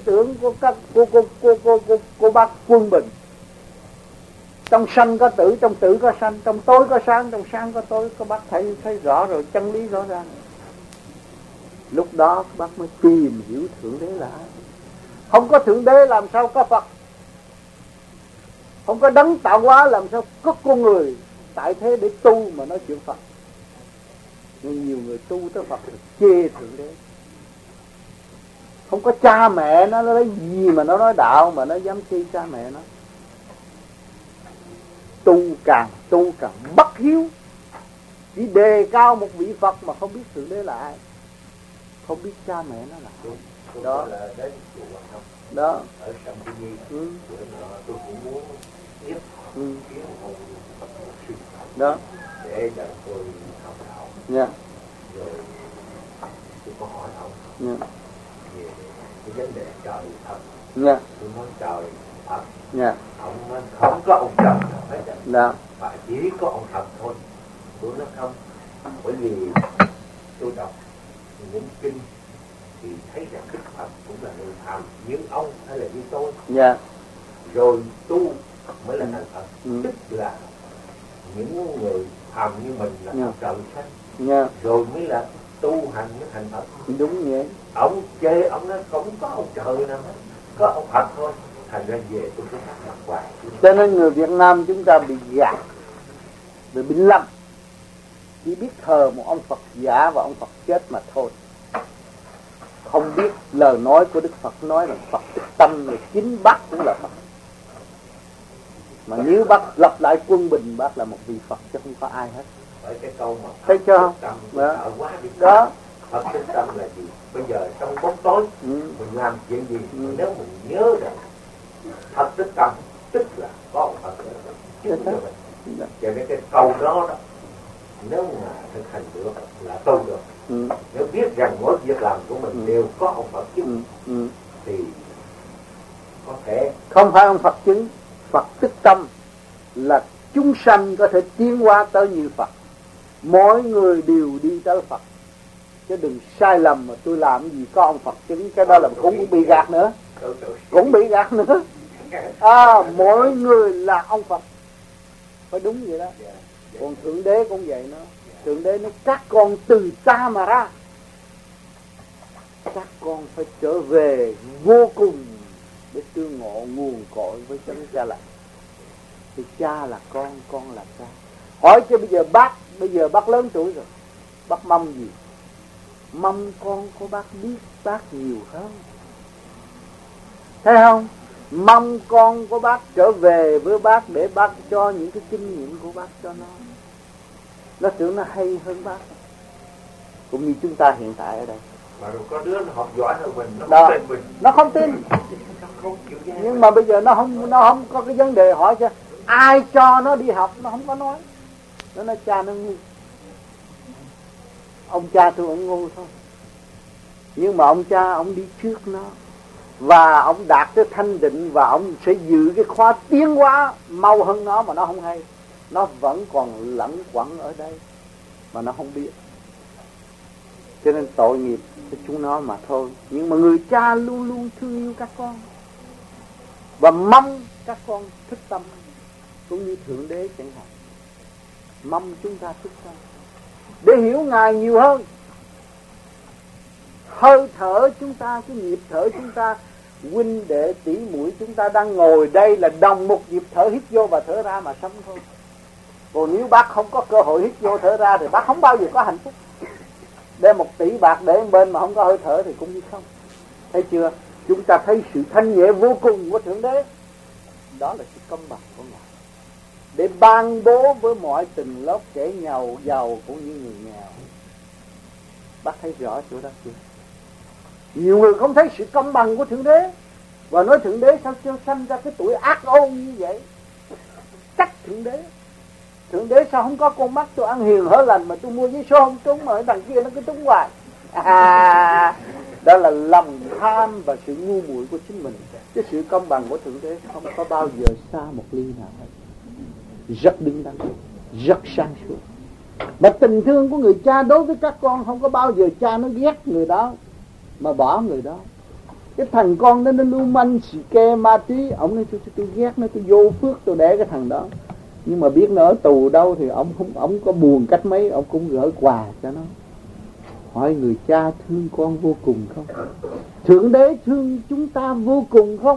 tưởng của các cô bác Quân Bình. Trong sanh có tử, trong tử có sanh, trong tối có sáng, trong sáng có tối. Các bác thấy rõ rồi, chân lý rõ ràng. Lúc đó các bác mới tìm hiểu Thượng Đế là ai. Không có Thượng Đế làm sao có Phật. Không có đấng tạo hóa làm sao có con người tại thế để tu mà nói chuyện Phật. Nhưng nhiều người tu tới Phật thì chê Thượng Đế. Không có cha mẹ nó lấy gì mà nó nói đạo, mà nó dám chê cha mẹ nó. Tu càng bất hiếu. Chỉ đề cao một vị Phật mà không biết Thượng Đế là ai, không biết cha mẹ nó là ai. Đó là đến chùa Hoàng Thông đó ở Sông Quy Nhi. Tôi cũng muốn tiếp kiến một Phật sư đó để cho tôi học đạo. Nha. Rồi tôi có hỏi ông Nha. về cái vấn đề trời Phật. Nha. Tôi nói trời Phật. Nha. Ông nói không có ông trời nào hết á, Đó. mà chỉ có ông Phật thôi. Tôi nói không, bởi vì tôi đọc những kinh thì thấy rằng Đức Phật cũng là người phàm như ông hay là như tôi. Dạ. Rồi tu mới là thành Phật. Ừ. Tức là những người phàm như mình là trời xanh. Dạ. Rồi mới là tu hành mới thành Phật. Đúng vậy. Ông chê, ông nói không có ông trời nào hết, có ông Phật thôi. Thành ra về tôi cứ thắc mắc hoài. Cho nên người Việt Nam chúng ta bị gạt, bị lầm, chỉ biết thờ một ông Phật giả và ông Phật chết mà thôi. Không biết lời nói của Đức Phật nói là Phật tức tâm, rồi chính bác cũng là Phật. Mà nếu bác lập lại quân bình, bác là một vị Phật chứ không có ai hết. Bởi cái câu mà thấy chưa không? Đó. Quá đi Đó. Phật tức tâm là gì? Bây giờ trong bóng tối mình làm chuyện gì? Nếu mình nhớ rằng Phật tức tâm tức là có ông Phật chứ không được. Cho nên cái câu đó đó, nếu mà thực hành được là tu được. Nếu biết rằng mỗi việc làm của mình đều có ông Phật chứng thì có thể. Không phải ông Phật chứng, Phật tức tâm là chúng sanh có thể tiến hóa tới như Phật. Mỗi người đều đi tới Phật. Chứ đừng sai lầm mà tôi làm gì có ông Phật chứng, cái đó là cũng bị gạt nữa. Cũng bị gạt nữa. Mỗi người là ông Phật. Phải đúng vậy đó. Còn Thượng Đế cũng vậy nữa. Thượng Đế nói các con từ ta mà ra. Các con phải trở về vô cùng để tương ngộ nguồn cội với chánh cha lành. Thì cha là con là cha. Hỏi cho bây giờ bác lớn tuổi rồi, bác mong gì? Mong con của bác biết bác nhiều hơn. Thấy không? Mong con của bác trở về với bác để bác cho những cái kinh nghiệm của bác cho nó. Nó tưởng nó hay hơn bác. Cũng như chúng ta hiện tại ở đây. Mà rồi có đứa nó học giỏi hơn mình, nó đó, không tin mình. Nó không tin. Nhưng mà bây giờ nó không có cái vấn đề hỏi cho ai cho nó đi học, nó không có nói. Nó nói cha nó ngu. Ông cha tôi ông ngu thôi. Nhưng mà ông cha ông đi trước nó. Và ông đạt tới thanh định, và ông sẽ giữ cái khóa tiến hóa mau hơn nó mà nó không hay. Nó vẫn còn lẫn quẩn ở đây mà nó không biết. Cho nên tội nghiệp cho chúng nó mà thôi. Nhưng mà người cha luôn luôn thương yêu các con và mong các con thức tâm, cũng như Thượng Đế chẳng hạn. Mong chúng ta thức tâm để hiểu Ngài nhiều hơn. Hơi thở chúng ta, cái nhịp thở chúng ta, huynh đệ tỷ muội chúng ta đang ngồi đây là đồng một nhịp thở hít vô và thở ra mà sống thôi. Còn nếu bác không có cơ hội hít vô thở ra thì bác không bao giờ có hạnh phúc. Đem 1 tỷ bạc để bên mà không có hơi thở thì cũng như không. Thấy chưa? Chúng ta thấy sự thanh nhẹ vô cùng của Thượng Đế. Đó là sự công bằng của Ngài, để ban bố với mọi tình lớp kẻ giàu cũng như người nghèo. Bác thấy rõ chỗ đó chưa? Nhiều người không thấy sự công bằng của Thượng Đế và nói Thượng Đế sao cho sanh ra cái tuổi ác ôn như vậy. Trách Thượng Đế sao không có con mắt tôi ăn hiền hở lành mà tôi mua giấy số không trúng, mà thằng kia nó cứ trúng hoài. Đó là lòng tham và sự ngu muội của chính mình. Cái sự công bằng của Thượng Đế không có bao giờ xa một ly nào hết. Rất đứng đắn, rất sáng suốt. Mà tình thương của người cha đối với các con không có bao giờ cha nó ghét người đó mà bỏ người đó. Cái thằng con đó nó lưu manh xì ke ma túy, ông nói tôi ghét nó, tôi vô phước tôi để cái thằng đó. Nhưng mà biết nó ở tù đâu thì ông có buồn cách mấy ông cũng gửi quà cho nó. Hỏi người cha thương con vô cùng không? Thượng Đế thương chúng ta vô cùng không?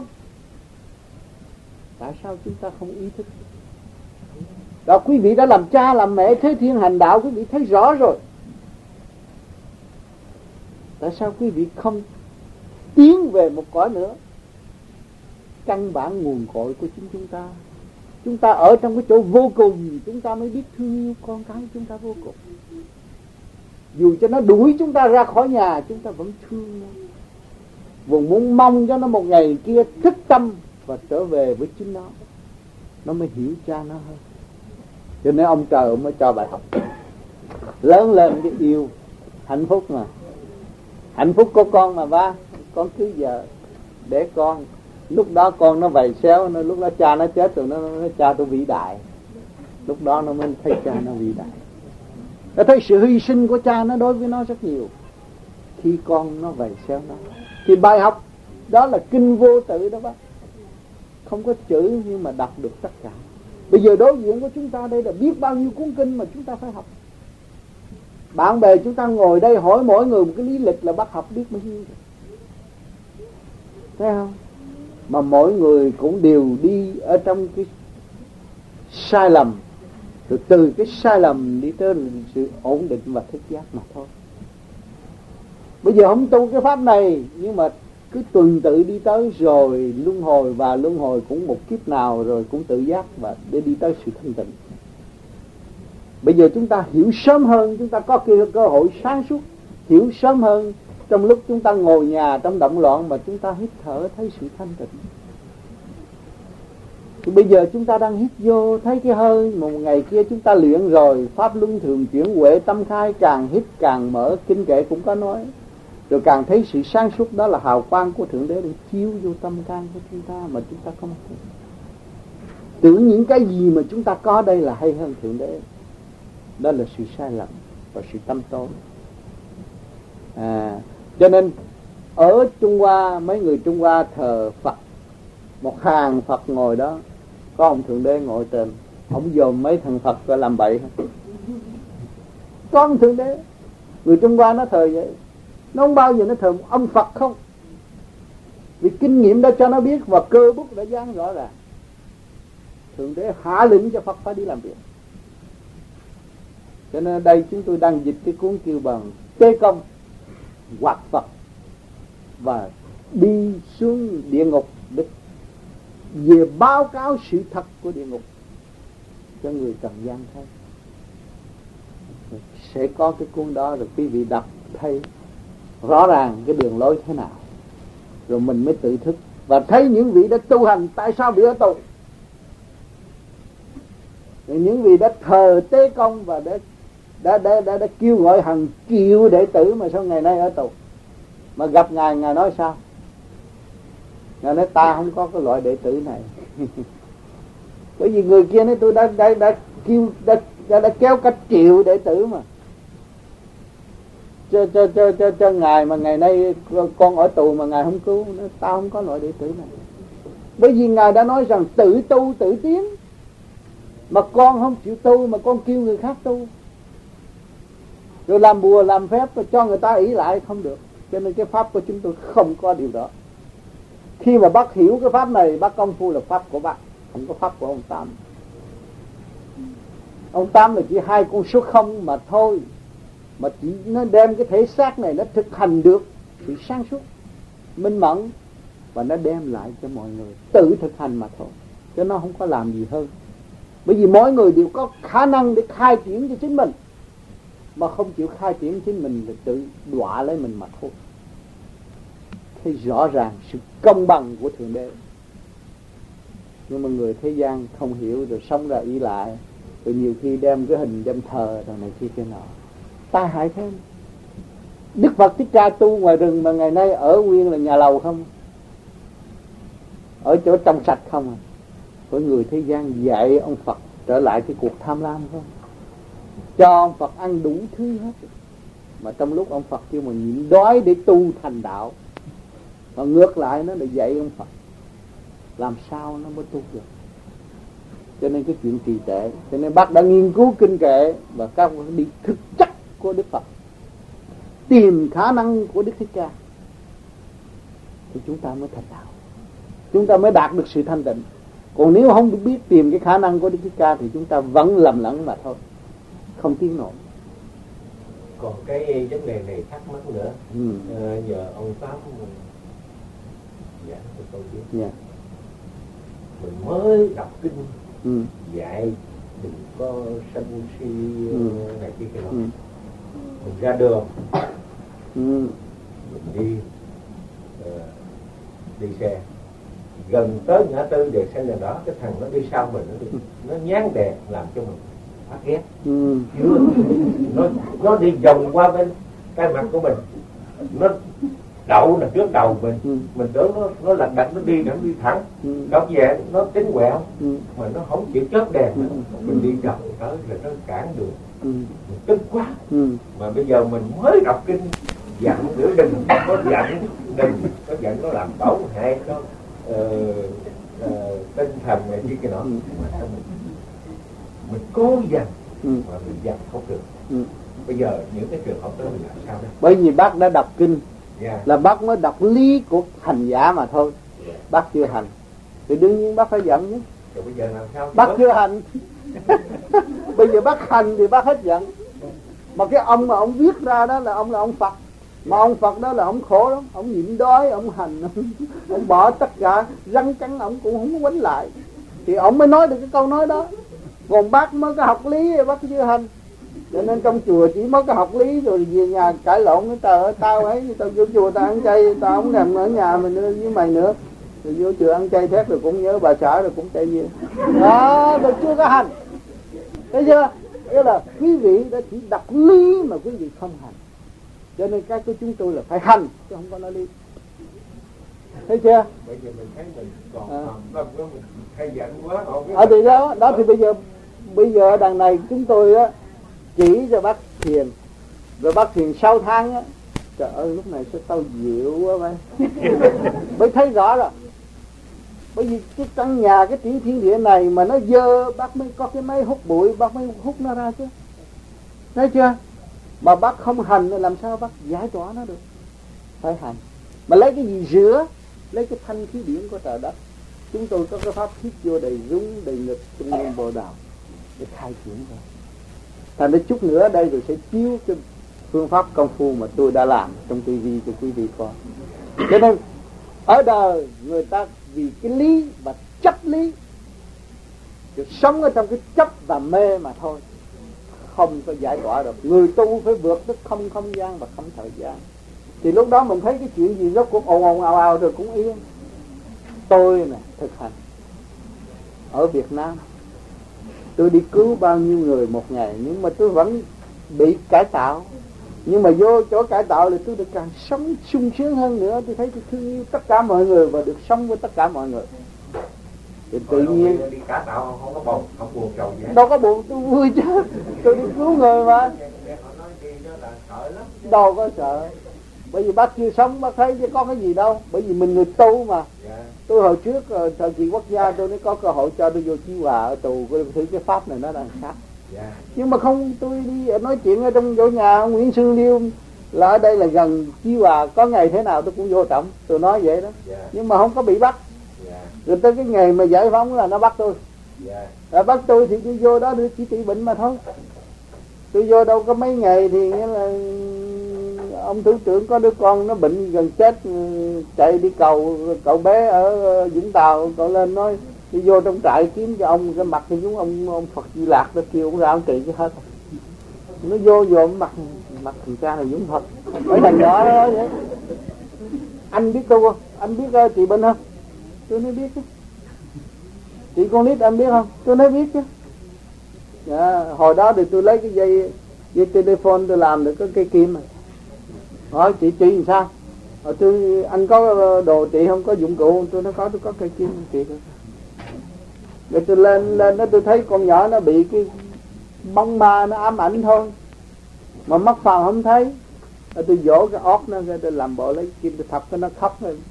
Tại sao chúng ta không ý thức? Đó, quý vị đã làm cha làm mẹ thế thiên hành đạo, quý vị thấy rõ rồi. Tại sao quý vị không tiến về một cõi nữa? Căn bản nguồn cội của chính chúng ta. Chúng ta ở trong cái chỗ vô cùng, chúng ta mới biết thương yêu con cái chúng ta vô cùng. Dù cho nó đuổi chúng ta ra khỏi nhà, chúng ta vẫn thương nó, vẫn muốn mong cho nó một ngày kia thức tâm và trở về với chính nó mới hiểu cha nó hơn. Cho nên ông trời ông mới cho bài học. Lớn lên cái yêu hạnh phúc mà. Hạnh phúc của con mà ba, con cứ vợ để con. Lúc đó con nó vầy xéo, lúc đó cha nó chết rồi, nó nói cha tôi vĩ đại. Lúc đó nó mới thấy cha nó vĩ đại. Nó thấy sự hy sinh của cha nó đối với nó rất nhiều. Khi con nó vầy xéo nó, thì bài học đó là kinh vô tự đó bác. Không có chữ nhưng mà đọc được tất cả. Bây giờ đối diện của chúng ta đây là biết bao nhiêu cuốn kinh mà chúng ta phải học. Bạn bè chúng ta ngồi đây hỏi mỗi người một cái lý lịch là bác học biết bao nhiêu. Thấy không? Mà mỗi người cũng đều đi ở trong cái sai lầm, rồi từ cái sai lầm đi tới sự ổn định và thức giác mà thôi. Bây giờ không tu cái pháp này, nhưng mà cứ tuần tự đi tới rồi luân hồi, và luân hồi cũng một kiếp nào rồi cũng tự giác và để đi tới sự thanh tịnh. Bây giờ chúng ta hiểu sớm hơn, chúng ta có cơ hội sáng suốt hiểu sớm hơn. Trong lúc chúng ta ngồi nhà trong động loạn mà chúng ta hít thở thấy sự thanh tịnh. Thì bây giờ chúng ta đang hít vô thấy cái hơi, một ngày kia chúng ta luyện rồi, pháp luân thường chuyển huệ tâm khai, càng hít càng mở, kinh kệ cũng có nói. Rồi càng thấy sự sáng suốt, đó là hào quang của Thượng Đế để chiếu vô tâm can của chúng ta mà chúng ta không thấy. Tưởng những cái gì mà chúng ta có đây là hay hơn Thượng Đế. Đó là sự sai lầm và sự tâm tối. Cho nên ở Trung Hoa, mấy người Trung Hoa thờ Phật, một hàng Phật ngồi đó, có ông Thượng Đế ngồi trên, ông dòm mấy thằng Phật coi làm bậy. Có ông Thượng Đế. Người Trung Hoa nó thờ vậy, nó không bao giờ nó thờ ông Phật không. Vì kinh nghiệm đã cho nó biết và cơ bút đã dán rõ ràng. Thượng Đế hạ lệnh cho Phật phải đi làm việc. Cho nên đây chúng tôi đang dịch cái cuốn kêu bằng Tế Công hoặc Phật, và đi xuống địa ngục để về báo cáo sự thật của địa ngục cho người trần gian thấy. Sẽ có cái cuốn đó rồi quý vị đọc thấy rõ ràng cái đường lối thế nào, rồi mình mới tự thức và thấy những vị đã tu hành tại sao bị ở tù, những vị đã thờ Tế Công và đã kêu gọi hàng triệu đệ tử mà sao ngày nay ở tù. Mà gặp Ngài nói sao? Ngài nói ta không có cái loại đệ tử này. Bởi vì người kia nói tôi đã kéo cả triệu đệ tử mà cho Ngài, mà ngày nay con ở tù mà Ngài không cứu. Nói, tao không có loại đệ tử này. Bởi vì Ngài đã nói rằng tự tu tự tiến, mà con không chịu tu mà con kêu người khác tu, rồi làm bùa làm phép rồi cho người ta ỷ lại không được. Cho nên cái pháp của chúng tôi không có điều đó. Khi mà bác hiểu cái pháp này, bác công phu là pháp của bác, không có pháp của ông Tám. Ông Tám là chỉ hai con số không mà thôi, mà chỉ nó đem cái thể xác này nó thực hành được sự sáng suốt minh mẫn, và nó đem lại cho mọi người tự thực hành mà thôi, chứ nó không có làm gì hơn. Bởi vì mỗi người đều có khả năng để khai triển cho chính mình, mà không chịu khai triển chính mình là tự đọa lấy mình mà thôi. Thấy rõ ràng sự công bằng của Thượng Đế. Nhưng mà người thế gian không hiểu, rồi sống ra ý lại, rồi nhiều khi đem cái hình đem thờ rồi này kia nọ, tai hại thêm. Đức Phật Thích Ca tu ngoài rừng mà ngày nay ở nguyên là nhà lầu không, ở chỗ trong sạch không à. Có người thế gian dạy ông Phật trở lại cái cuộc tham lam không, cho ông Phật ăn đủ thứ hết, mà trong lúc ông Phật kêu mà nhịn đói để tu thành đạo. Còn ngược lại nó lại dạy ông Phật làm sao nó mới tu được. Cho nên cái chuyện trì trệ, cho nên bác đã nghiên cứu kinh kệ và các đi thực chất của Đức Phật, tìm khả năng của Đức Thích Ca, thì chúng ta mới thành đạo, chúng ta mới đạt được sự thanh tịnh. Còn nếu không biết tìm cái khả năng của Đức Thích Ca thì chúng ta vẫn lầm lẫn mà thôi, không tiến nổi. Còn cái vấn đề này thắc mắc nữa, nhờ ông Pháp giảng cho tôi biết. Yeah. Mình mới đọc kinh dạy đừng có sân si này kia cái đó. Mình ra đường mình đi xe gần tới ngã tư đèn xanh đèn đỏ, cái thằng nó đi sau mình nó nhán đèn làm cho mình phát ghét. Nó đi vòng qua bên cái mặt của mình, nó đậu là trước đầu mình tưởng nó lật đật nó đi thẳng, đâu về nó tính quẹo mà nó không chịu chớp đèn, mình đi vòng tới là nó cản đường, mình tức quá. Mà bây giờ mình mới đọc kinh dặn nữa, đừng có dặn nó làm tổn hại cho tinh thần này kia cái nọ, mình cố dằn mà mình dằn không được. Bây giờ những cái trường hợp đó mình làm sao đó? Bởi vì bác đã đọc kinh, là bác mới đọc lý của hành giả mà thôi. Bác chưa hành thì đương nhiên bác phải giận nhé. Rồi bây giờ làm sao? Bác chưa hành. Bây giờ bác hành thì bác hết giận. Mà cái ông mà ông viết ra đó là ông Phật. Mà ông Phật đó là ông khổ lắm, ông nhịn đói, ông hành, ông bỏ tất cả răng cắn, ông cũng không có quánh lại, thì ông mới nói được cái câu nói đó. Còn bác mới có học lý, bác chưa hành. Cho nên trong chùa chỉ mới có học lý rồi về nhà cãi lộn với tao, tao ấy, tao vô chùa tao ăn chay, tao không thèm ở nhà mình nữa với mày nữa. Rồi vô chùa ăn chay thét rồi cũng nhớ bà xã rồi cũng chay về. Đó, tôi chưa có hành. Thấy chưa? Nghĩa là quý vị đã chỉ đọc lý mà quý vị không hành. Cho nên cái của chúng tôi là phải hành chứ không có nói lý. Thấy chưa? Bây giờ mình thấy mình còn tâm đó, mình hay giận quá. Thì đó thì bây giờ ở đằng này chúng tôi á chỉ cho bác thiền, rồi bác thiền 6 tháng á, trời ơi lúc này sao tao dịu quá vậy. Mới thấy rõ rồi. Bởi vì cái căn nhà cái tiểu thiên địa này mà nó dơ, bác mới có cái máy hút bụi, bác mới hút nó ra chứ. Thấy chưa? Mà bác không hành làm sao bác giải tỏa nó được? Phải hành. Mà lấy cái gì rửa? Lấy cái thanh khí điển của trời đất. Chúng tôi có cái pháp hít vô đầy rúng, đầy ngực, trung ương bộ đạo để khai triển ra. Thành ra chút nữa đây rồi sẽ chiếu cái phương pháp công phu mà tôi đã làm trong tivi cho quý vị coi. Cho nên ở đời người ta vì cái lý và chấp lý, rồi sống ở trong cái chấp và mê mà thôi, không có giải tỏa được. Người tu phải vượt tới không không gian và không thời gian, thì lúc đó mình thấy cái chuyện gì rốt cuộc ồn ồn ào ào rồi cũng yên. Tôi nè thực hành ở Việt Nam, tôi đi cứu bao nhiêu người một ngày, nhưng mà tôi vẫn bị cải tạo. Nhưng mà vô chỗ cải tạo thì tôi được càng sống sung sướng hơn nữa. Tôi thấy tôi thương yêu tất cả mọi người và được sống với tất cả mọi người. Thì tự nhiên đi cải tạo không có buồn, không buồn chầu gì. Đâu có buồn, tôi vui chứ. Tôi đi cứu người mà. Đâu có sợ. Bởi vì bác chưa sống, bác thấy chứ có cái gì đâu. Bởi vì mình người tu mà. Tôi hồi trước thời kỳ quốc gia tôi mới có cơ hội cho tôi vô Chí Hòa ở tù, tôi thử cái pháp này nó đang khác. Nhưng mà không, tôi đi nói chuyện ở trong chỗ nhà ông Nguyễn Sư Liêu là ở đây là gần Chí Hòa, có ngày thế nào tôi cũng vô trọng, tôi nói vậy đó. Nhưng mà không có bị bắt. Rồi tới cái ngày mà giải phóng là nó bắt tôi. Bắt tôi thì tôi vô đó để chỉ trị bệnh mà thôi. Tôi vô đâu có mấy ngày thì nghĩa là ông thủ trưởng có đứa con nó bệnh gần chết, chạy đi cầu cậu bé ở Vũng Tàu, cậu lên nói đi vô trong trại kiếm cho ông cái mặt thì chúng ông Phật Di Lạc đó kêu ông ra ông trị cái hết. Nó vô mặt thằng cha này giống thật. Ở đằng nhỏ đó vậy. Anh biết đâu không? Anh biết trị bệnh không? Tôi nói biết chứ. Chị con nít anh biết không? Tôi nói biết chứ. Hồi đó thì tôi lấy cái dây telephone tôi làm được cái cây kim này. Hỏi chị làm sao? Anh có đồ trị không, có dụng cụ? Tôi nói có, tôi có cây kim trị được. Rồi tôi lên đó tôi thấy con nhỏ nó bị cái bóng ma nó ám ảnh thôi, mà mắt phàm không thấy. Rồi tôi vỗ cái ót nó ra, tôi làm bộ lấy kim tôi thọc cái nó khóc rồi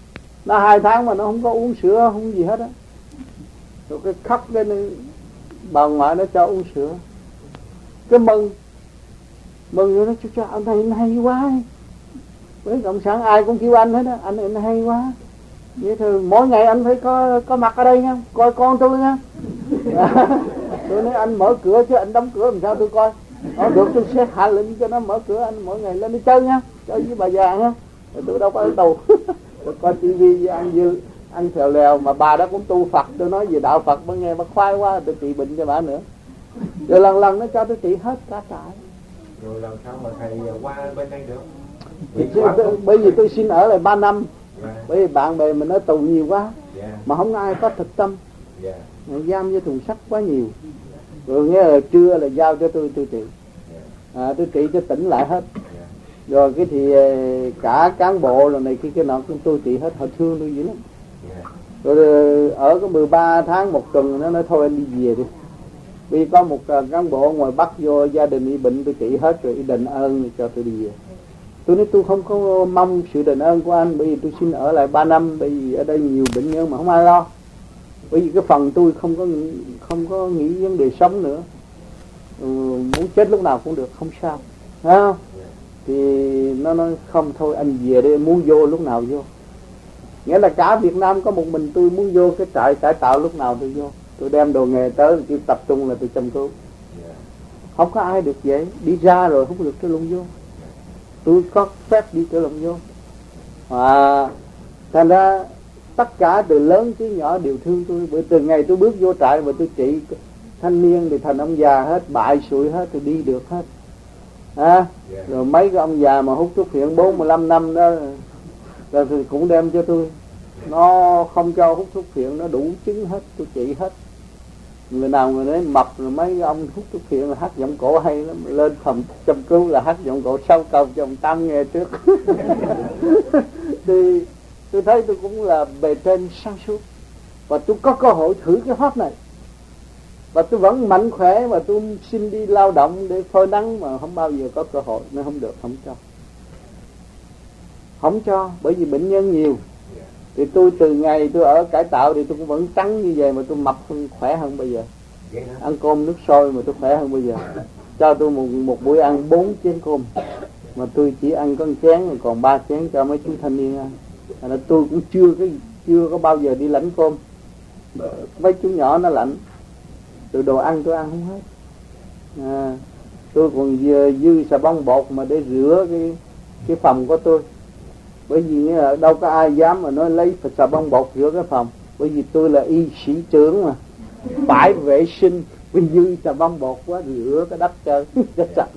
Nó 2 tháng mà nó không có uống sữa, không gì hết á. Rồi cái khóc cái bà ngoại nó cho uống sữa. Cái mừng rồi nó cho anh thầy hay quá. Với cộng sản ai cũng kêu anh hết á, anh hay quá. Vậy thôi mỗi ngày anh phải có mặt ở đây nha, coi con tôi nha. Tôi nói anh mở cửa chứ anh đóng cửa làm sao tôi coi. Được, tôi sẽ hạ lệnh cho nó mở cửa, anh mỗi ngày lên đi chơi nha, chơi với bà già nha. Rồi tôi đâu có ở tù. Tôi coi tivi với ăn phèo lèo, mà bà đó cũng tu Phật, tôi nói về đạo Phật bà nghe bà khoái quá, tôi trị bệnh cho bà nữa. Rồi lần nó cho tôi trị hết cả trại. Rồi làm sao mà thầy qua bên đây được? Bởi vì tôi xin ở lại 3 năm. Bởi vì bạn bè mình ở tù nhiều quá. Mà không ai có thực tâm. Giam với thùng sắt quá nhiều. Rồi nghe là trưa là giao cho tôi trị. Tôi trị cho tỉnh lại hết. Rồi cái thì cả cán bộ rồi này kia nọ cũng tôi trị hết, họ thương tôi dữ lắm. Rồi ở có 13 tháng 1 tuần nó nói thôi anh đi về đi. Vì có một cán bộ ngoài Bắc vô gia đình bị bệnh tôi trị hết rồi, đền ơn cho tôi đi về. Tôi nói tôi không có mong sự đền ơn của anh, bởi vì tôi xin ở lại 3 năm, bởi vì ở đây nhiều bệnh nhân mà không ai lo. Bởi vì cái phần tôi không có nghĩ vấn đề sống nữa. Muốn chết lúc nào cũng được, không sao. Thấy không? Thì nó nói không thôi anh về đây, muốn vô lúc nào vô. Nghĩa là cả Việt Nam có một mình tôi muốn vô cái trại cải tạo lúc nào tôi vô. Tôi đem đồ nghề tới, tôi tập trung là tôi chăm cứu. Không có ai được vậy. Đi ra rồi không được trở lụng vô. Tôi có phép đi trở lụng vô. Thành ra tất cả từ lớn tới nhỏ đều thương tôi. Bởi từ ngày tôi bước vô trại và tôi trị thanh niên thì thành ông già hết, bại sụi hết, tôi đi được hết. Rồi mấy cái ông già mà hút thuốc phiện 45 năm đó rồi thì cũng đem cho tôi. Nó không cho hút thuốc phiện, nó đủ chứng hết, tôi trị hết. Người nào người đấy mập rồi mấy ông hút thuốc phiện là hát giọng cổ hay lắm, lên phòng chăm cứu là hát giọng cổ 6 câu cho ông Tam nghe trước. Thì tôi thấy tôi cũng là bề trên sáng suốt, và tôi có cơ hội thử cái pháp này, và tôi vẫn mạnh khỏe, và tôi xin đi lao động để phơi nắng mà không bao giờ có cơ hội, nên không được, không cho, bởi vì bệnh nhân nhiều. Thì tôi từ ngày tôi ở cải tạo thì tôi cũng vẫn trắng như vậy, mà tôi mập hơn, khỏe hơn bây giờ. Ăn cơm nước sôi mà tôi khỏe hơn bây giờ. Cho tôi một buổi ăn 4 chén cơm, mà tôi chỉ ăn có 1 chén, còn 3 chén cho mấy chú thanh niên ăn. Thành ra tôi cũng chưa có bao giờ đi lãnh cơm. Mấy chú nhỏ nó lãnh, từ đồ ăn tôi ăn không hết. Tôi còn dư xà bông bột mà để rửa cái phòng của tôi. Bởi vì nghĩa là đâu có ai dám mà nói lấy xà bông bột rửa cái phòng. Bởi vì tôi là y sĩ trưởng mà, phải vệ sinh. Vì dư xà bông bột quá rửa cái đất cho sạch.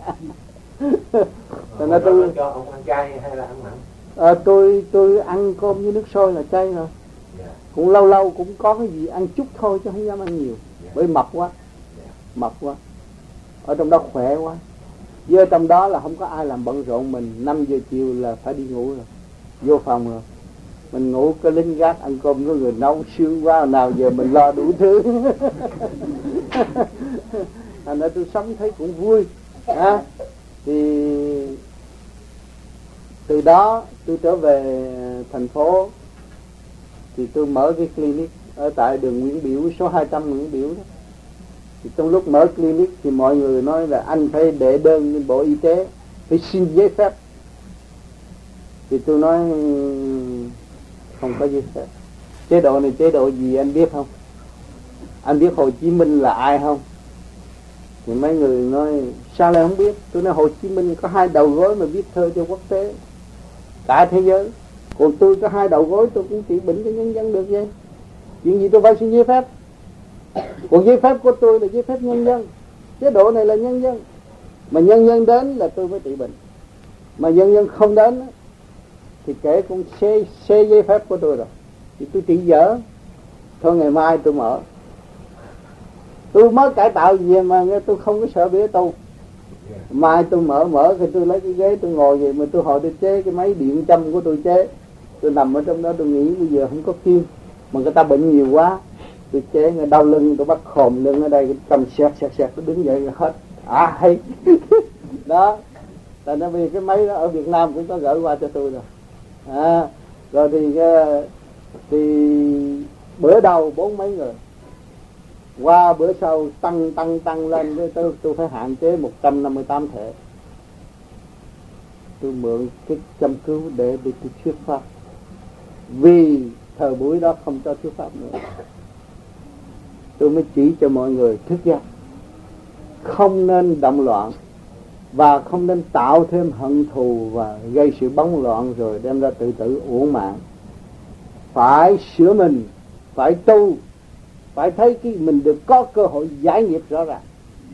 Thành ra tôi cho ông ăn chay hay là ăn mặn? Tôi ăn cơm với nước sôi là chay rồi. Cũng lâu lâu cũng có cái gì ăn chút thôi chứ không dám ăn nhiều. Bởi mập quá. Ở trong đó khỏe quá. Với trong đó là không có ai làm bận rộn mình. 5 giờ chiều là phải đi ngủ rồi, vô phòng rồi. Mình ngủ cái lính gác ăn cơm có người nấu sướng quá, nào giờ mình lo đủ thứ. Thành ra tôi sống thấy cũng vui. Thì từ đó tôi trở về thành phố, thì tôi mở cái clinic ở tại đường Nguyễn Biểu, số 200 Nguyễn Biểu đó. Thì trong lúc mở clinic thì mọi người nói là anh phải đệ đơn lên Bộ Y tế, phải xin giấy phép. Thì tôi nói không có giấy phép. Chế độ này chế độ gì anh biết không? Anh biết Hồ Chí Minh là ai không? Thì mấy người nói sao lại không biết? Tôi nói Hồ Chí Minh có 2 đầu gối mà viết thơ cho quốc tế, cả thế giới. Còn tôi có 2 đầu gối tôi cũng trị bệnh cho nhân dân được vậy. Chuyện gì tôi phải xin giấy phép? Còn giấy phép của tôi là giấy phép nhân dân. Chế độ này là nhân dân. Mà nhân dân đến là tôi mới trị bệnh. Mà nhân dân không đến thì kể cũng xê giấy phép của tôi rồi. Thì tôi trị dở. Thôi ngày mai tôi mở. Tôi mới cải tạo gì mà tôi không có sợ bể tu. Mai tôi mở thì tôi lấy cái ghế tôi ngồi vậy, mà tôi hỏi tôi chế cái máy điện châm của tôi chế. Tôi nằm ở trong đó tôi nghĩ bây giờ không có kim, mà người ta bệnh nhiều quá. Tôi chế người đau lưng, tôi bắt khòm lưng ở đây, cầm sẹt, tôi đứng dậy hết. Hay. Đó. Tại nó vì cái máy đó ở Việt Nam cũng có gửi qua cho tôi rồi. Rồi thì bữa đầu 40 mấy người, qua bữa sau tăng lên, tôi phải hạn chế 158 thể. Tôi mượn cái châm cứu để tôi thuyết pháp, vì thời buổi đó không cho thuyết pháp nữa. Tôi mới chỉ cho mọi người thức giác, không nên động loạn và không nên tạo thêm hận thù và gây sự bấn loạn rồi đem ra tự tử uổng mạng. Phải sửa mình, phải tu, phải thấy cái mình được có cơ hội giải nghiệp rõ ràng.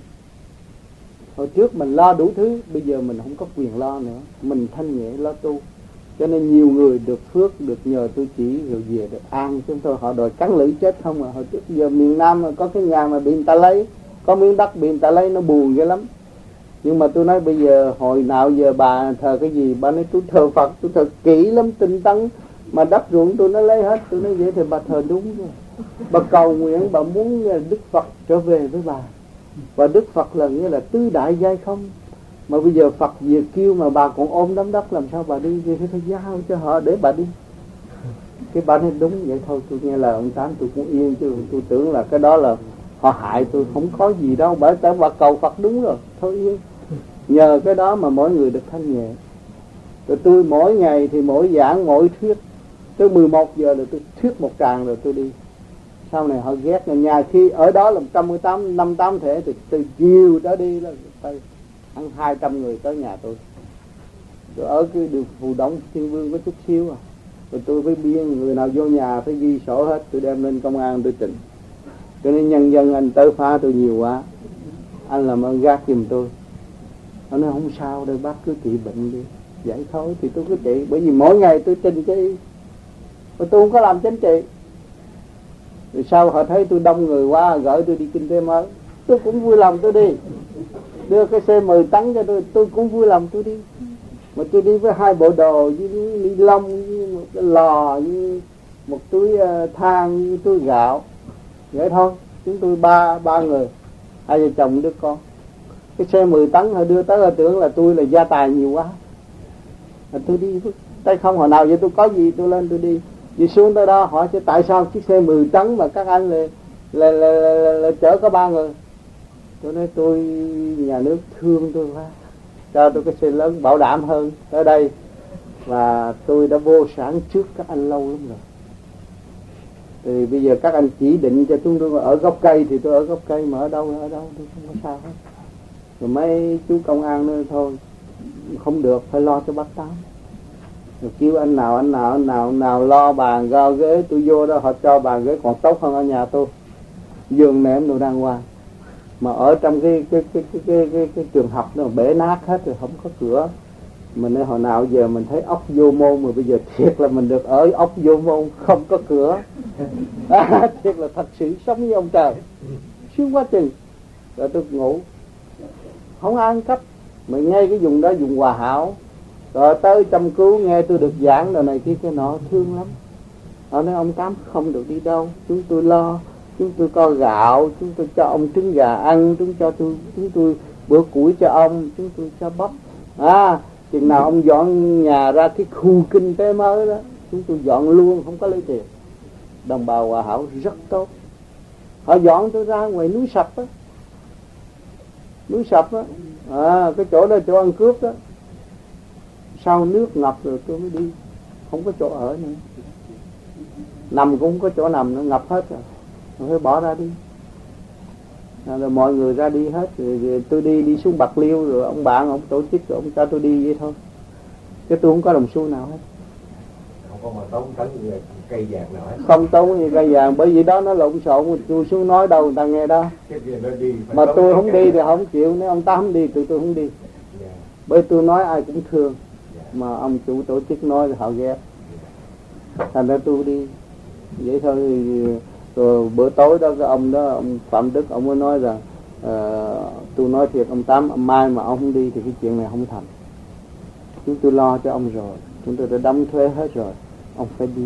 Hồi trước mình lo đủ thứ, bây giờ mình không có quyền lo nữa, mình thanh nhẹ lo tu. Cho nên nhiều người được phước, được nhờ tôi chỉ rồi về được an. Chúng tôi họ đòi cắn lưỡi chết không à. Hồi trước giờ miền Nam có cái nhà mà bị người ta lấy, có miếng đất bị người ta lấy, nó buồn ghê lắm. Nhưng mà tôi nói bây giờ hồi nào giờ bà thờ cái gì, bà nói tôi thờ Phật, tôi thờ kỹ lắm, tinh tấn, mà đất ruộng tôi nó lấy hết. Tôi nói vậy thì bà thờ đúng rồi. Bà cầu nguyện, bà muốn Đức Phật trở về với bà, và Đức Phật là nghĩa là tứ đại giai không. Mà bây giờ Phật về kêu mà bà còn ôm đám đất, làm sao bà đi? Vậy thì phải giao cho họ để bà đi. Cái bà nói đúng vậy thôi. Tôi nghe lời ông Tám tôi cũng yên, chứ tôi tưởng là cái đó là họ hại tôi. Không có gì đâu, bởi tại bà cầu Phật đúng rồi, thôi yên. Nhờ cái đó mà mỗi người được thanh nhẹ. Rồi tôi mỗi ngày thì mỗi giảng mỗi thuyết, tới 11 giờ là tôi thuyết một tràng rồi tôi đi. Sau này họ ghét là nhà khi ở đó là 158 thể, thì từ chiều đó đi là phải ăn 200 người tới nhà tôi. Tôi ở cái đường Phù Đổng Thiên Vương có chút xíu à. Rồi tôi với biên, người nào vô nhà phải ghi sổ hết, tôi đem lên công an tôi trình. Cho nên nhân dân anh tới phá tôi nhiều quá, anh làm ơn gác giùm tôi. Anh nói không sao đâu bác, cứ trị bệnh đi, vậy thôi. Thì tôi cứ trị, bởi vì mỗi ngày tôi trình cái, và tôi không có làm chính trị. Rồi sau họ thấy tôi đông người quá, gửi tôi đi kinh tế mới, tôi cũng vui lòng tôi đi. Đưa cái xe 10 tấn cho tôi cũng vui lòng tôi đi. Mà tôi đi với 2 bộ đồ, với ni lông, với một cái lò, với một túi than, với túi gạo. Vậy thôi, chúng tôi ba người, 2 vợ chồng đứa con. Cái xe 10 tấn họ đưa tới là tưởng là tôi là gia tài nhiều quá. Rồi tôi đi tay không, hồi nào vậy tôi có gì tôi lên tôi đi. Đi xuống tới đó hỏi chứ tại sao chiếc xe 10 tấn mà các anh là chở có 3 người. Tôi nói tôi nhà nước thương tôi quá, cho tôi cái xe lớn bảo đảm hơn tới đây. Và tôi đã vô sản trước các anh lâu lắm rồi. Thì bây giờ các anh chỉ định cho chúng tôi ở gốc cây thì tôi ở gốc cây, mà ở đâu tôi không có sao hết. Rồi mấy chú công an nói thôi không được, phải lo cho bác Tám. Rồi kêu anh nào lo bàn gao ghế, tôi vô đó họ cho bàn ghế còn tốt hơn ở nhà tôi, giường nệm đồ đàng hoàng. Mà ở trong cái trường học nó bể nát hết rồi, không có cửa. Mình nói hồi nào giờ mình thấy ốc vô môn, mà bây giờ thiệt là mình được ở ốc vô môn không có cửa. Thiệt là thật sự sống với ông trời, sướng quá chừng. Rồi tôi ngủ không ai ăn cắp, mà ngay cái vùng đó vùng Hòa Hảo. Rồi tới chăm cứu nghe tôi được giảng đồ này kia cái nọ, thương lắm. Họ nói ông Tám không được đi đâu, chúng tôi lo, chúng tôi có gạo, chúng tôi cho ông trứng gà ăn, chúng tôi bữa củi cho ông, chúng tôi cho bắp. Chừng nào ông dọn nhà ra cái khu kinh tế mới đó, chúng tôi dọn luôn, không có lấy tiền. Đồng bào Hòa Hảo rất tốt. Họ dọn tôi ra ngoài núi Sập á. Núi Sập á, cái chỗ đó chỗ ăn cướp đó. Sau nước ngập rồi tôi mới đi, không có chỗ ở nữa. Nằm cũng không có chỗ nằm nữa, ngập hết rồi. Rồi phải bỏ ra đi. Rồi mọi người ra đi hết, rồi tôi đi xuống Bạc Liêu, rồi ông bạn ông tổ chức, rồi ông cho tôi đi vậy thôi. Chứ tôi không có đồng xu nào hết. Không có mà tốn tấn gì cây vàng nào hết. Không tốn gì cây vàng, bởi vì đó nó lộn xộn, tôi xuống nói đâu người ta nghe đó. Mà tôi không đi thì không chịu, nếu ông ta không đi tôi không đi. Bởi tôi nói ai cũng thương, mà ông chủ tổ chức nói thì họ ghét. Thành ra tôi đi vậy thôi. Rồi bữa tối đó cái ông đó, ông Phạm Đức, ông mới nói rằng tôi nói thiệt ông Tám, mai mà ông không đi thì cái chuyện này không thành. Chúng tôi lo cho ông rồi, chúng tôi đã đóng thuế hết rồi, ông phải đi.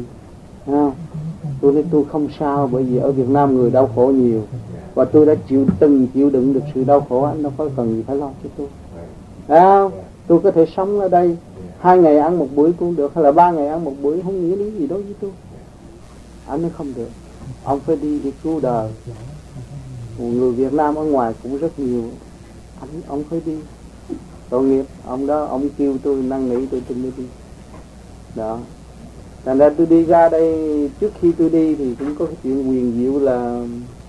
Tôi nói tôi không sao, bởi vì ở Việt Nam người đau khổ nhiều, và tôi đã chịu đựng được sự đau khổ, anh đâu có cần gì phải lo cho tôi. Tôi có thể sống ở đây 2 ngày ăn một buổi cũng được, hay là 3 ngày ăn một buổi, không nghĩa lý gì đối với tôi. Anh nói không được, ông phải đi để cứu đời. Người Việt Nam ở ngoài cũng rất nhiều, ông phải đi. Tội nghiệp ông đó, ông kêu tôi năn nỉ tôi mới đi. Đó. Thành ra tôi đi ra đây, trước khi tôi đi thì cũng có cái chuyện huyền diệu là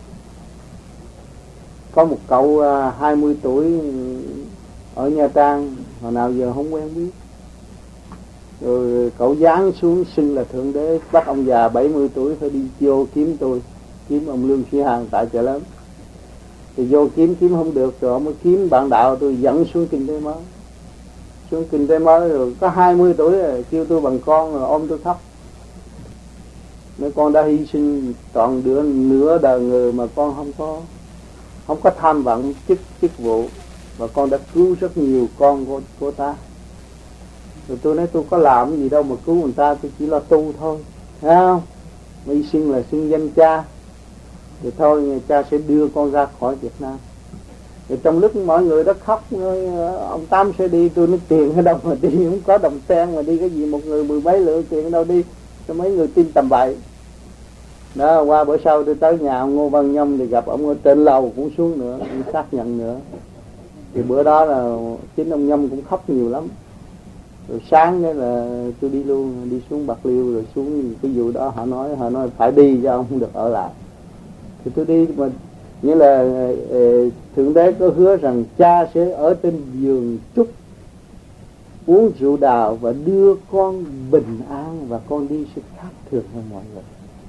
có một cậu 20 tuổi ở Nha Trang, hồi nào giờ không quen biết. Rồi cậu giáng xuống xưng là Thượng Đế, bắt ông già 70 tuổi phải đi vô kiếm tôi, kiếm ông Lương Sĩ Hằng tại Chợ Lớn. Thì vô kiếm không được, rồi ông mới kiếm bạn đạo tôi dẫn xuống Kinh Tế Mới. Xuống Kinh Tế Mới rồi có 20 tuổi rồi, kêu tôi bằng con rồi ôm tôi khóc. Mấy con đã hy sinh trọn nửa đời người mà con không có tham vọng chức vụ, và con đã cứu rất nhiều con của ta. Rồi tôi nói tôi có làm gì đâu mà cứu người ta, tôi chỉ lo tu thôi, thấy không? Mà hy sinh là xưng danh cha. Thì thôi cha sẽ đưa con ra khỏi Việt Nam. Thì trong lúc mọi người đó khóc, ông Tám sẽ đi, tôi nói tiền ở đâu mà đi, không có đồng sen mà đi cái gì, một người 10 mấy lượng tiền đâu đi, cho mấy người tin tầm bậy. Đó, qua bữa sau tôi tới nhà ông Ngô Văn Nhâm thì gặp ông ở trên lầu cũng xuống nữa, cũng xác nhận nữa. Thì bữa đó là chính ông Nhâm cũng khóc nhiều lắm. Rồi sáng cái là tôi đi luôn, đi xuống Bạc Liêu, rồi xuống cái vụ đó họ nói phải đi cho ông không được ở lại. Thì tôi đi, mà nghĩa là Thượng Đế có hứa rằng cha sẽ ở trên giường trúc uống rượu đào và đưa con bình an, và con đi sẽ khác thường hơn mọi người.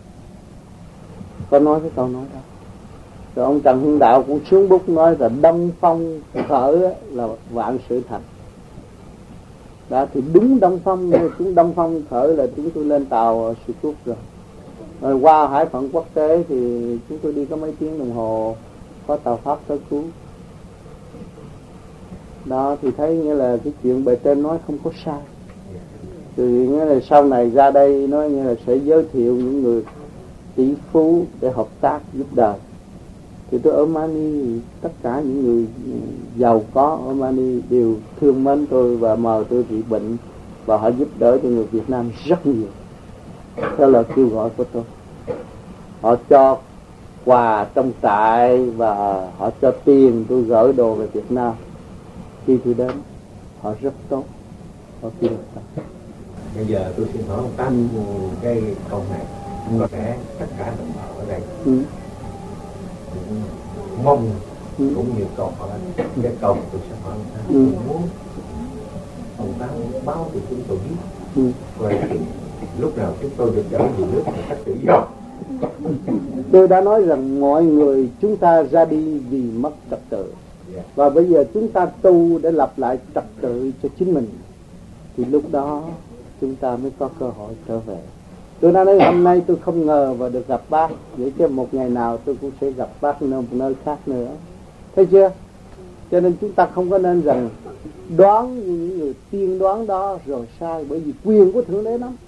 Có nói cái câu nói đó. Rồi ông Trần Hưng Đạo cũng xuống bút nói là đông phong khởi là vạn sự thành. Đó thì đúng đông phong khởi là chúng tôi lên tàu Sự Quốc rồi. Rồi qua hải phận quốc tế thì chúng tôi đi có mấy tiếng đồng hồ, có tàu Pháp tới cứu. Đó thì thấy nghĩa là cái chuyện bề trên nói không có sai. Thì nghĩa là sau này ra đây nói nghĩa là sẽ giới thiệu những người tỷ phú để hợp tác giúp đời. Thì tôi ở Mani, tất cả những người giàu có ở Mani đều thương mến tôi và mời tôi trị bệnh, và họ giúp đỡ cho người Việt Nam rất nhiều theo lời kêu gọi của tôi. Họ cho quà trong trại và họ cho tiền tôi gửi đồ về Việt Nam. Khi tôi đến họ rất tốt, họ kêu tôi. Bây giờ tôi xin hỏi ông Tám cái câu này, có lẽ tất cả đồng bào ở đây mong cũng như câu hỏi, cái câu mà tôi sẽ hỏi ông Tám, muốn ông Tám báo cho chúng tôi biết về lúc nào chúng tôi được trở về nước một cách tự do. Tôi đã nói rằng mọi người chúng ta ra đi vì mất trật tự, và bây giờ chúng ta tu để lập lại trật tự cho chính mình, thì lúc đó chúng ta mới có cơ hội trở về. Tôi đã nói hôm nay tôi không ngờ và được gặp bác, vậy chứ một ngày nào tôi cũng sẽ gặp bác ở một nơi khác nữa. Thấy chưa? Cho nên chúng ta không có nên rằng đoán như những người tiên đoán đó rồi sai, bởi vì quyền của Thượng Đế lắm.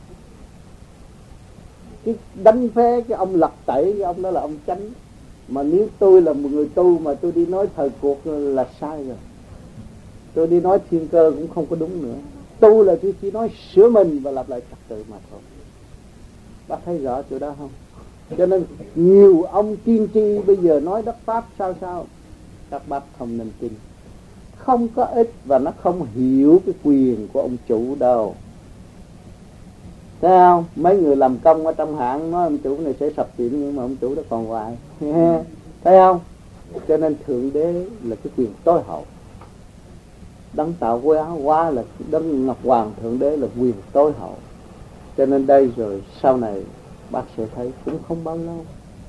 Cái đánh phế cái ông lật tẩy, cái ông đó là ông chánh. Mà nếu tôi là một người tu mà tôi đi nói thời cuộc là sai rồi. Tôi đi nói thiên cơ cũng không có đúng nữa. Tu là tôi chỉ nói sửa mình và lập lại trật tự mà thôi. Bác thấy rõ chỗ đó không? Cho nên nhiều ông tiên tri bây giờ nói đất Pháp sao các bác không nên tin. Không có ích và nó không hiểu cái quyền của ông chủ đâu. Thấy không? Mấy người làm công ở trong hãng nói ông chủ này sẽ sập tiệm, nhưng mà ông chủ đó còn hoài. Thấy không? Cho nên Thượng Đế là cái quyền tối hậu. Đấng tạo hóa là Đấng Ngọc Hoàng, Thượng Đế là quyền tối hậu. Cho nên đây rồi sau này bác sẽ thấy cũng không bao lâu.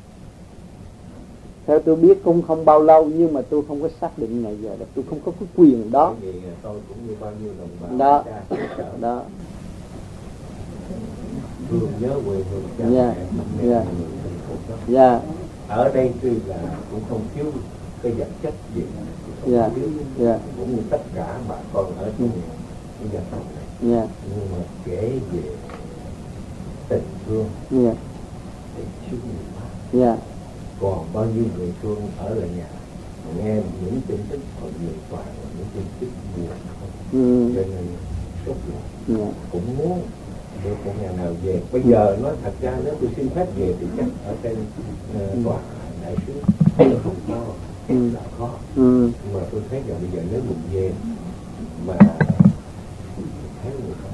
Theo tôi biết cũng không bao lâu, nhưng mà tôi không có xác định ngày giờ, tôi không có cái quyền đó. Tôi cũng như bao nhiêu đồng bào đó. Thương nhớ quê hương cha mẹ. Ở đây tuy là cũng không thiếu cái vật chất gì, cũng như tất cả bà con ở trong cái dân tộc này, nhưng mà kể về tình thương thì thiếu nhiều quá. Còn bao nhiêu người thương ở lại nhà nghe những tin tức còn nhiều toàn là những tin tức buồn không. cho nên sốt ruột. Cũng muốn được một ngày nào về. Bây giờ nói thật ra nếu tôi xin phép về thì chắc ở trên tòa đại sứ không có là khó. Mà tôi thấy rằng bây giờ nếu mình về mà thấy người ta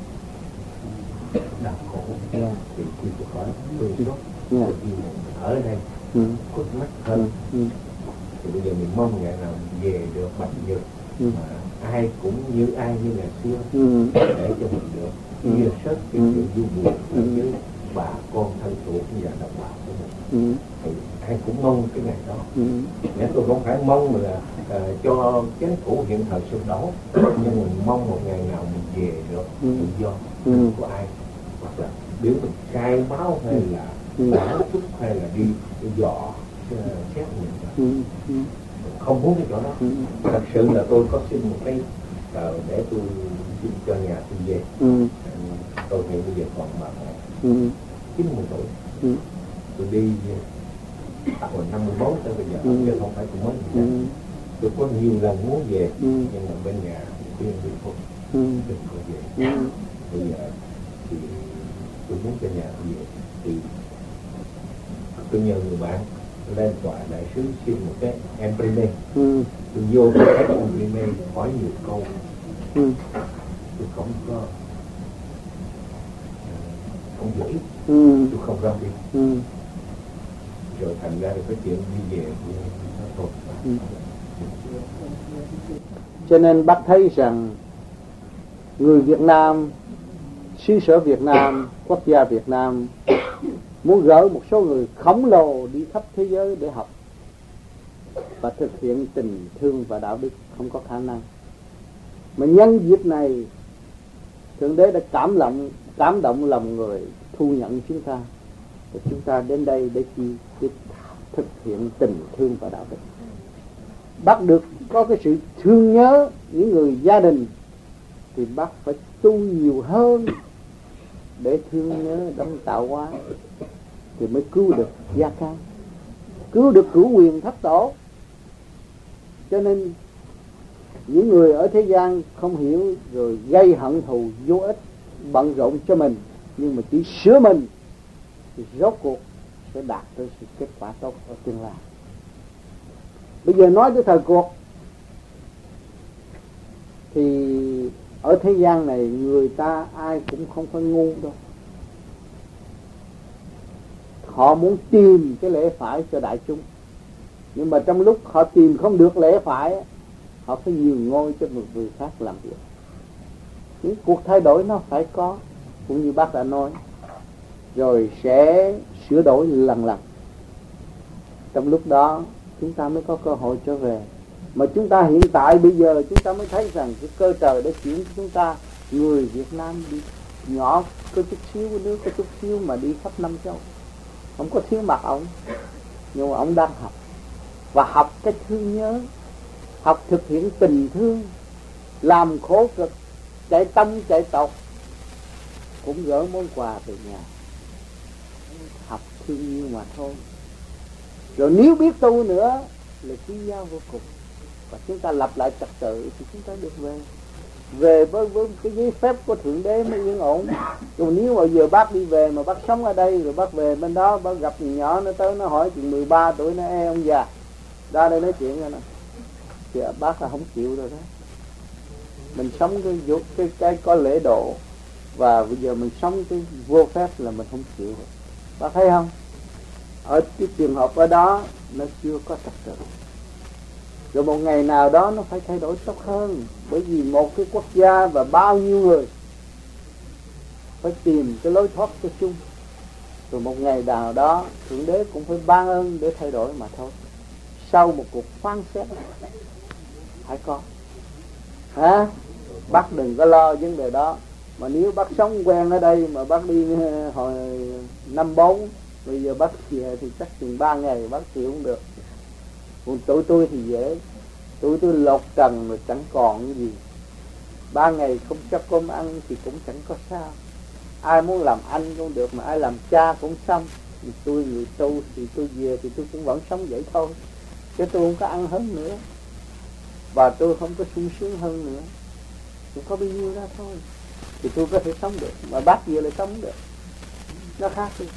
đau khổ thì khi tôi hỏi tôi sốt ở đây khuất mắt hơn. Thì bây giờ mình mong ngày nào về được Bạch Nhật mà ai cũng như ai như ngày xưa để cho mình được chia sớt cái chuyện vui buồn với bà con thân thuộc và đồng bào của mình. Thì ai cũng mong cái ngày đó. Nếu tôi không phải mong là cho chính phủ hiện thời sụp đổ, nhưng mình mong một ngày nào mình về được tự do, không có ai hoặc là biểu mình khai báo hay là đảo chút hay là đi dọ xét mình. Không muốn cái chỗ đó. Thật sự là tôi có xin một cái để tôi xin cho nhà tôi về. Tôi nghĩ bây giờ còn bà mẹ 90 tuổi. Tôi đi hồi 54 tới bây giờ chứ không phải tôi mới về. Tôi có nhiều lần muốn về nhưng mà bên nhà khuyên tôi thôi đừng có về. Bây giờ thì tôi muốn cho nhà tôi về thì tôi nhờ người bạn lên tòa đại sứ xin một cái imprimer. Tôi vô cái imprimer hỏi nhiều câu. Tôi không có không dễ. Tôi không ra đi. Rồi thành ra được cái chuyện đi về thôi. Cho nên bác thấy rằng người Việt Nam, xứ sở Việt Nam, quốc gia Việt Nam muốn gỡ một số người khổng lồ đi khắp thế giới để học và thực hiện tình thương và đạo đức không có khả năng. Mà nhân dịp này Thượng Đế đã cảm động lòng người thu nhận chúng ta. Và chúng ta đến đây để thực hiện tình thương và đạo đức. Bác được có cái sự thương nhớ những người gia đình thì bác phải tu nhiều hơn để thương nhớ đấng tạo hóa thì mới cứu được gia can, cứu được cửu quyền thất tổ. Cho nên những người ở thế gian không hiểu rồi gây hận thù vô ích, bận rộn cho mình nhưng mà chỉ sửa mình thì rốt cuộc sẽ đạt tới sự kết quả tốt ở tương lai. Bây giờ nói tới thời cuộc thì ở thế gian này người ta ai cũng không phải ngu đâu. Họ muốn tìm cái lẽ phải cho đại chúng, nhưng mà trong lúc họ tìm không được lẽ phải, họ phải nhường ngôi cho một người khác làm việc. Những cuộc thay đổi nó phải có, cũng như bác đã nói, rồi sẽ sửa đổi lần lần. Trong lúc đó chúng ta mới có cơ hội trở về. Mà chúng ta hiện tại bây giờ chúng ta mới thấy rằng cái cơ trời đã chuyển cho chúng ta. Người Việt Nam đi nhỏ có chút xíu của nước, có chút xíu mà đi khắp năm châu, không có thiếu mặt ông, nhưng mà ông đang học và học cái thương nhớ, học thực hiện tình thương, làm khổ cực, chạy tâm chạy tộc cũng gỡ món quà từ nhà, học thương yêu mà thôi. Rồi nếu biết tu nữa là quý giá vô cùng, và chúng ta lập lại trật tự thì chúng ta được về với cái giấy phép của Thượng Đế mới yên ổn. Còn nếu mà giờ bác đi về mà bác sống ở đây rồi bác về bên đó bác gặp người nhỏ nó tới nó hỏi chuyện 13 tuổi nó ông già ra đây nói chuyện rồi nè thì bác là không chịu rồi đó. Mình sống cái có lễ độ và bây giờ mình sống cái vô phép là mình không chịu rồi. Bác thấy không? Ở cái trường hợp ở đó nó chưa có trật tự. Rồi một ngày nào đó nó phải thay đổi tốt hơn. Bởi vì một cái quốc gia và bao nhiêu người phải tìm cái lối thoát cho chung. Rồi một ngày nào đó Thượng Đế cũng phải ban ơn để thay đổi mà thôi. Sau một cuộc phán xét phải có. Hả? Bác đừng có lo vấn đề đó. Mà nếu bác sống quen ở đây mà bác đi hồi năm 4, bây giờ bác về thì chắc chừng 3 ngày bác chịu không được. Còn tụi tôi thì dễ, tụi tôi lột trần rồi chẳng còn cái gì. 3 ngày không cho cơm ăn thì cũng chẳng có sao. Ai muốn làm anh cũng được, mà ai làm cha cũng xong. Thì tôi người tu thì tôi về thì tôi cũng vẫn sống vậy thôi, chứ tôi không có ăn hơn nữa, và tôi không có sung sướng hơn nữa. Cũng có bao nhiêu đó thôi. Thì tôi có thể sống được, mà bác kia lại sống được. Nó khác đi.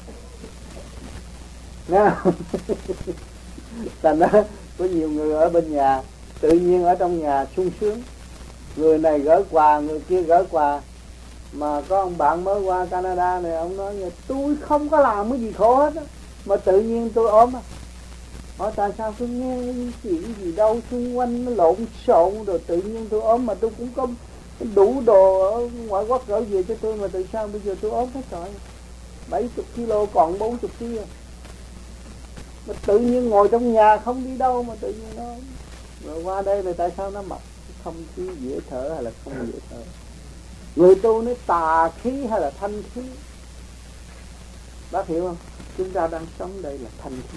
Nghe không? Thành ra có nhiều người ở bên nhà, tự nhiên ở trong nhà sung sướng. Người này gửi quà, người kia gửi quà. Mà có ông bạn mới qua Canada này, ông nói tôi không có làm cái gì khổ hết á, mà tự nhiên tôi ốm á. Hỏi tại sao tôi nghe chuyện gì đâu xung quanh nó lộn xộn, rồi tự nhiên tôi ốm, mà tôi cũng có đủ đồ ở ngoại quốc gửi về cho tôi, mà tại sao bây giờ tôi ốm hết rồi, 70 kg còn 40 kg. Mà tự nhiên ngồi trong nhà không đi đâu mà tự nhiên nó ốm. Rồi qua đây là tại sao nó mập, không khí dễ thở hay là không dễ thở. Người tu nói tà khí hay là thanh khí. Bác hiểu không? Chúng ta đang sống đây là thanh khí.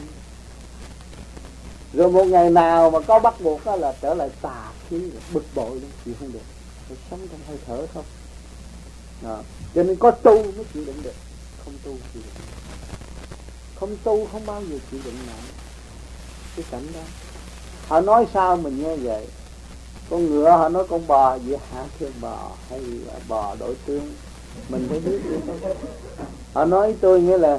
Rồi một ngày nào mà có bắt buộc đó là trở lại tà khí, bực bội lắm, chịu không được. Phải sống trong hơi thở không. Cho nên có tu mới chịu đựng được, không tu chịu đựng. Không tu không bao giờ chịu đựng nổi cái cảnh đó. Họ nói sao mình nghe vậy. Con ngựa họ nói con bò vậy hả, thưa bò hay là bò đổi tướng, mình phải biết gì không. Họ nói tôi nghĩa là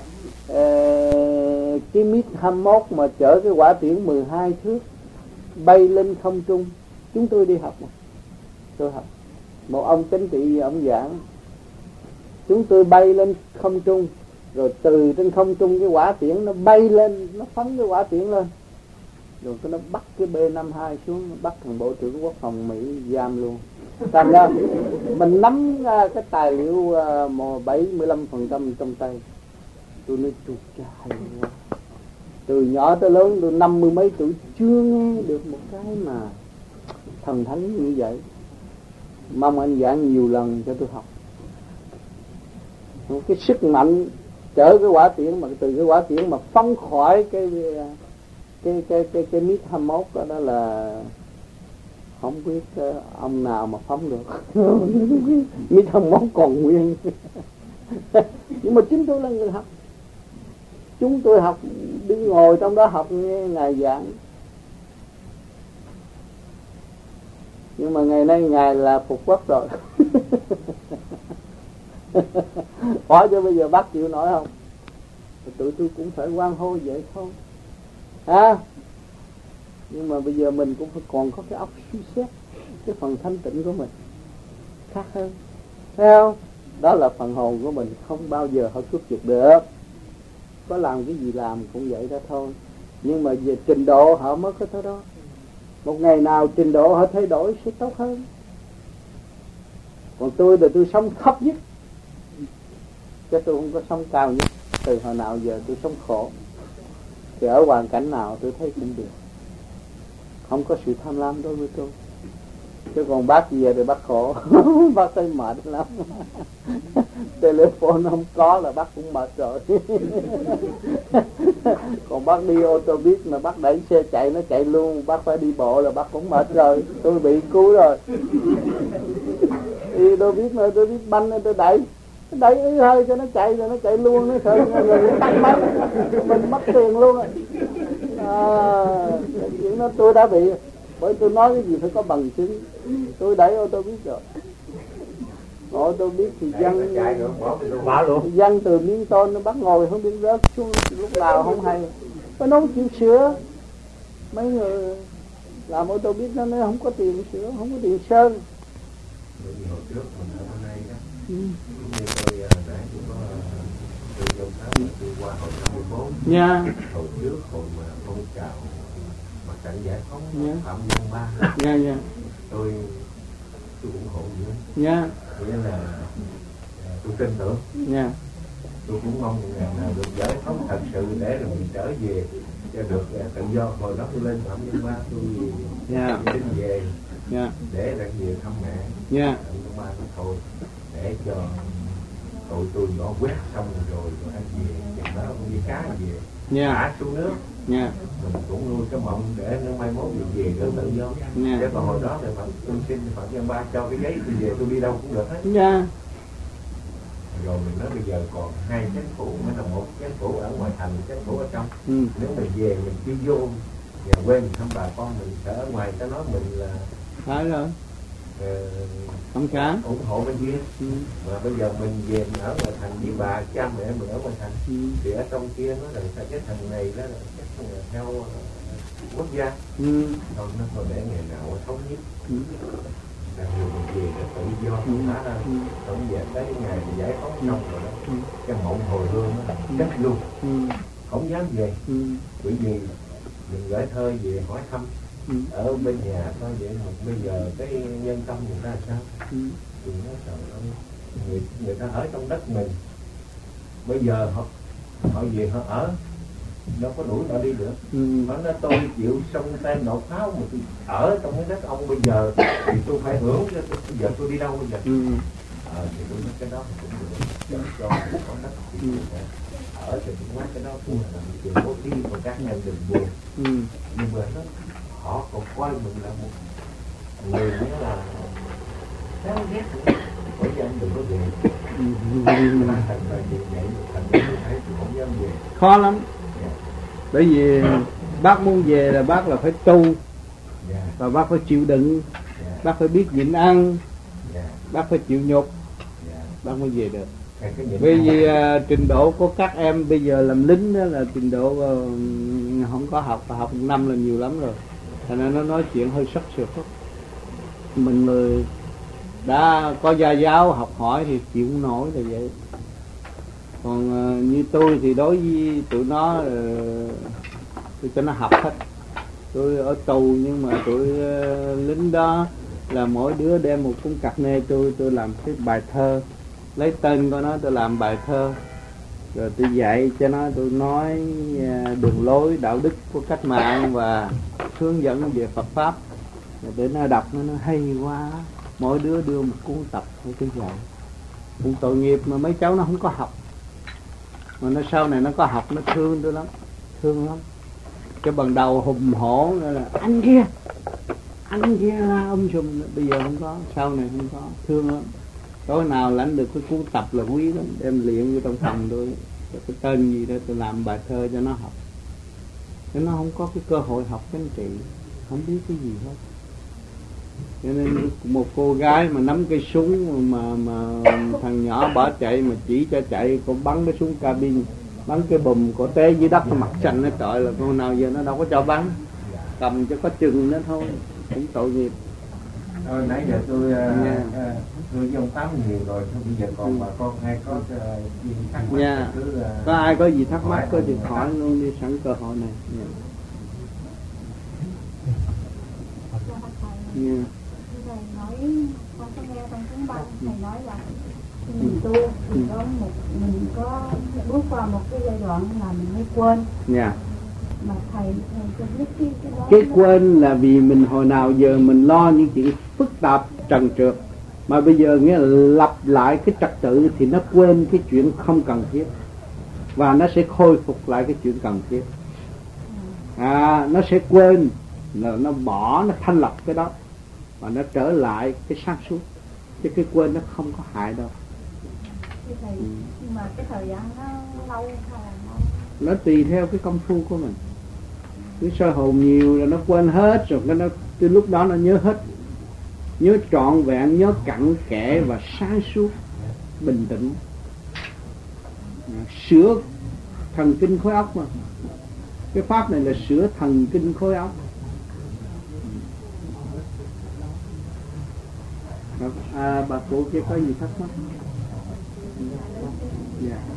cái mít 21 mà chở cái quả tiễn 12 thước bay lên không trung. Chúng tôi đi học mà, tôi học, một ông chính trị ông giảng, chúng tôi bay lên không trung, rồi từ trên không trung cái quả tiễn nó bay lên, nó phóng cái quả tiễn lên, rồi nó bắt cái B-52 xuống, nó bắt thằng Bộ trưởng Quốc phòng Mỹ giam luôn. Thành ra mình nắm cái tài liệu 75% trong tay. Tôi nói chục trời, từ nhỏ tới lớn, tôi 50 mấy tuổi chưa nghe được một cái mà thần thánh như vậy. Mong anh giảng nhiều lần cho tôi học. Cái sức mạnh chở cái quả tiễn, mà từ cái quả tiễn mà phóng khỏi cái mít 21 đó là không biết ông nào mà phóng được. Mít 21 còn nguyên. Nhưng mà chính tôi là người học. Chúng tôi học, đi ngồi trong đó học nghe Ngài giảng. Nhưng mà ngày nay Ngài là phục quốc rồi. Hỏi cho bây giờ bác chịu nổi không? Tụi tôi cũng phải hoan hô vậy thôi. Nhưng mà bây giờ mình cũng phải còn có cái óc suy xét cái phần thanh tịnh của mình khác hơn, thấy không? Đó là phần hồn của mình, không bao giờ họ cướp giật được. Có làm cái gì làm cũng vậy đó thôi. Nhưng mà về trình độ họ mới có thế đó. Một ngày nào trình độ họ thay đổi sẽ tốt hơn. Còn tôi là tôi sống thấp nhất, chứ tôi không có sống cao nhất. Từ hồi nào giờ tôi sống khổ, thì ở hoàn cảnh nào tôi thấy cũng được, không có sự tham lam đối với tôi. Chứ còn bác về thì bác khổ. Bác thấy mệt lắm. Telephone không có là bác cũng mệt rồi. Còn bác đi ô tô buýt mà bác đẩy xe chạy nó chạy luôn, bác phải đi bộ là bác cũng mệt rồi. Tôi bị cứu rồi. Đi tôi biết mà tôi biết banh tôi đẩy ý hơi cho nó chạy, rồi nó chạy luôn, nó sợ người tắt máy, mình mất tiền luôn. Chuyện đó tôi đã bị, bởi tôi nói cái gì phải có bằng chứng. Tôi đẩy ô tô buýt rồi. Ô tô buýt thì dân từ miếng tôn nó bắt ngồi không biết rớt xuống lúc nào không hay. Nó không chịu sửa. Mấy người làm ô tô buýt nó nói không có tiền sửa, không có tiền sơn. Hồi trước mình ở bên đây đó, như tôi nãy tôi có tôi trong tháng tôi qua hồi 54. Dạ. Hồi trước hồi mà phong trào mặt trận giải phóng Phạm Văn Ba. Dạ. Tôi ủng hộ gì đó. Dạ. Nghĩa là tôi tin tưởng. Dạ. Tôi cũng mong ngày nào được giải phóng thật sự để rồi mình trở về cho được tự do. Hồi đó tôi lên Phạm Văn Ba tôi đi về để đặt về thăm mẹ. Phạm Văn Ba nói thôi để cho tụi tôi nó quét xong rồi ăn về, chừng đó cũng đi cá về, thả xuống nước. Mình cũng nuôi cái mộng để nó mai mốt mình về được tự do. Chứ còn hồi đó thì tôi xin Phạm Văn Ba cho cái giấy tôi về, tôi đi đâu cũng được hết. Rồi mình nói bây giờ còn 2 chánh phủ, mới là 1 chánh phủ ở ngoài thành, 1 chánh phủ ở trong. Nếu mình về mình chỉ vô nhà quê mình thăm bà con, mình sợ ở ngoài ta nói mình là phải rồi. không chán ủng hộ bên kia. Mà bây giờ mình về mình ở ngoài thành với bà cha mẹ mình ở ngoài thành, thì ở trong kia nó là cái thằng này đó là chắc là theo quốc gia, còn nó còn để ngày nào thống nhất. Đặc biệt mình về là tự do thả ra, không về tới ngày giải phóng xong rồi đó, cái mộng hồi hương nó chết luôn, không dám về, bởi vì mình gửi thơ về hỏi thăm ở bên nhà thôi vậy mà bây giờ cái nhân tâm người ta sao? Thì nó trời ơi, người ta ở trong đất mình, bây giờ họ về họ ở, đâu có đuổi họ đi được. Họ nói tôi chịu xong tay nộp pháo mà tôi ở trong cái đất ông bây giờ thì tôi phải hưởng, bây giờ tôi đi đâu bây giờ? Thì tôi nói cái đó cũng được, cho có đất thì ở thì tôi nói cái đó cũng là chuyện bố thí của các nhân đừng buồn. Nhưng mà họ còn coi mình là một người nữa là đáng ghét, bởi vì anh đừng có về. Thành ra chuyện vậy, thành ra tôi thấy tôi không dám về. Khó lắm. Bởi vì bác muốn về là bác là phải tu, và bác phải chịu đựng, bác phải biết nhịn ăn, bác phải chịu nhục, bác mới về được. Bởi vì trình độ của các em bây giờ làm lính đó là trình độ không có học, và học 1 năm là nhiều lắm rồi. Thành ra nó nói chuyện hơi sắc sược lắm. Mình người đã có gia giáo học hỏi thì chịu không nổi là vậy. Còn như tôi thì đối với tụi nó tôi cho nó học hết. Tôi ở tù nhưng mà tụi lính đó là mỗi đứa đem một cuốn cạc nê, tôi làm cái bài thơ, lấy tên của nó tôi làm bài thơ, rồi tôi dạy cho nó, tôi nói đường lối đạo đức của cách mạng và hướng dẫn về Phật pháp, rồi để nó đọc, nó hay quá. Mỗi đứa đưa một cuốn tập để tôi dạy. Cũng tội nghiệp mà mấy cháu nó không có học, mà nó sau này nó có học nó thương tôi lắm, thương lắm. Cái ban đầu hùng hổ là anh kia la sùm, bây giờ không có, sau này không có, thương lắm. Tối nào lãnh được cái cuốn tập là quý lắm, đem luyện vô trong phòng tôi, cái tên gì đó tôi làm bài thơ cho nó học. Chứ nó không có cái cơ hội học chính trị, không biết cái gì hết. Cho nên một cô gái mà nắm cây súng mà thằng nhỏ bỏ chạy mà chỉ cho chạy, cô bắn cái súng cabin, bắn cái bùm cổ té dưới đất, mặt xanh nó trời, là con nào giờ nó đâu có cho bắn, cầm cho có chừng đó thôi, cũng tội nghiệp. Nãy giờ tôi với ông Tám nhiều rồi, bây giờ còn bà con ai có gì thắc mắc cứ có ai có gì thắc mắc có gì hỏi luôn đi, sẵn cơ hội này. Thầy nói, con có nghe trong cuốn băng thầy nói là mình tu thì mình có bước qua một cái giai đoạn là mình mới quên. Mà thầy cho biết cái đó. Cái quên là vì mình hồi nào giờ mình lo những chuyện phức tạp trần trượt, mà bây giờ nghĩa là lặp lại cái trật tự thì nó quên cái chuyện không cần thiết, và nó sẽ khôi phục lại cái chuyện cần thiết. Nó sẽ quên là nó bỏ, nó thanh lọc cái đó và nó trở lại cái sáng suốt, chứ cái quên nó không có hại đâu. Nhưng mà cái thời gian nó lâu hay là nó tùy theo cái công phu của mình. Cứ soi hồn nhiều là nó quên hết rồi, cái lúc đó nó nhớ hết, nhớ trọn vẹn, nhớ cặn kẽ và sáng suốt, bình tĩnh. Sửa thần kinh khối óc mà. Cái pháp này là sửa thần kinh khối óc. Bà cụ kia có gì thắc mắc? Dạ.